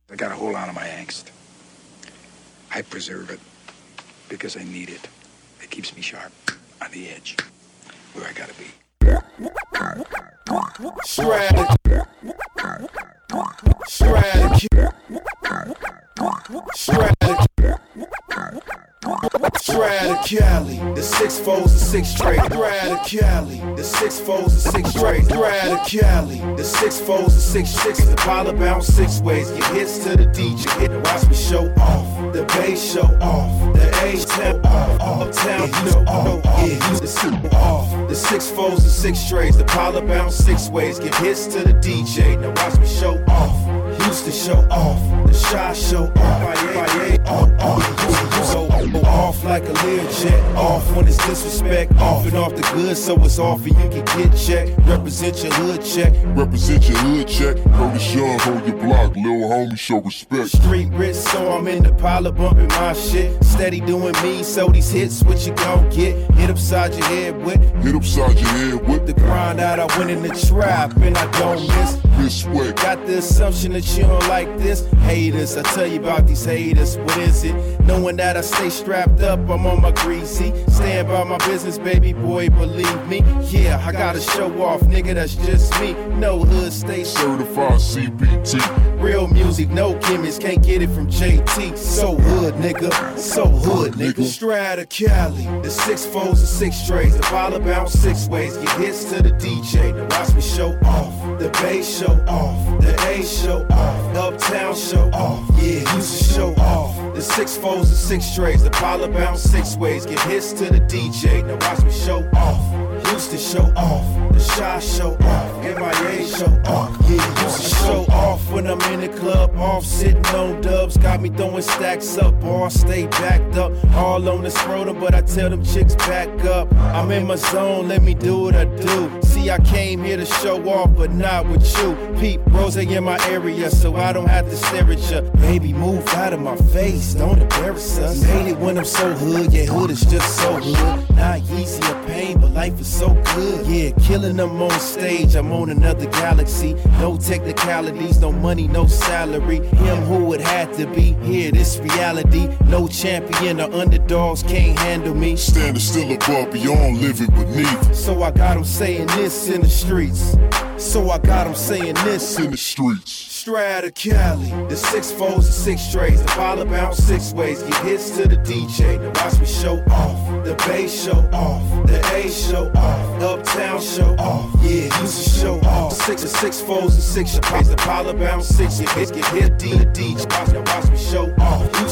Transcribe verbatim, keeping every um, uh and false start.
I got a hold on to my angst. I preserve it because I need it. It keeps me sharp, on the edge, where I gotta be. Strategy. Strategy. Strategy. Strategically, the six foes, the six straight. Strategically, the six foes, the six straight. Strategically, the six foes, the six six. The pilot bounce six ways. Get hits to the D J. Hit the watch me show off. The bass show off. The A town off. Uptown show off. Yeah, use the super off. The six foes, the six straight. The pilot bounce six ways. Get hits to the D J. Now watch me show off. Houston show off. The Shy show off. Miami off. So off like a Learjet. Off when it's disrespect. Off and off the good, so it's off and you can get checked. Represent your hood check. Represent your hood check. Curtis Young, hold your block. Lil homie, show respect. Street rich, so I'm in the pilot bumping my shit. Steady doing me, so these hits, what you gon' get? Hit upside your head with. Hit upside your head with. The grind out, I went in the trap and I don't miss. Miss way. Got the assumption that you don't like this. Haters, I tell you about these haters. What is it? Knowing that I stay strapped up, I'm on my greasy. Stand by my business, baby boy, believe me. Yeah, I gotta show off, nigga, that's just me. No hood, stay certified C B T. Real music, no gimmicks, can't get it from J T. So hood, nigga, so hood, nigga. Strategically, the six foes, the six strays. The pilot bounce six ways, get hits to the D J. Now watch me show off. The bass show off. The A show off. Uptown show off. Yeah, use to show off. The six foes, the six strays. The pilot bounce six ways, get hits to the D J. Now watch me show off. Houston show off. The Shy show off. M I A show off. Yeah, used to show off when I'm in the club. Off sitting on dubs. Got me throwing stacks up. Or stay backed up. All on the scrotum, but I tell them chicks back up. I'm in my zone, let me do what I do. See, I came here to show off, but not with you. Pete Rose in my area, so I don't have to stare at ya. Baby, move out of my face, don't embarrass us. Hate it when I'm so hood, yeah, hood is just so hood. Not easy or pain, but life is so good. Yeah, killing them on stage, I'm on another galaxy. No technicalities, no money, no salary. Him who it had to be, here, this reality. No champion or underdogs can't handle me. Standing still above, beyond living beneath. So I got him saying this in the streets. So I got him saying this in the streets. Strategically, the six foes, the six strays. The pilot bounce six ways, get hits to the D J. Now watch me show off. The bass show off. The A show off. Uptown show off. Yeah, use to show off. Six and six foes and six strays. The pilot bounce six, get hits, get hit D to D J. Watch, now watch me show off.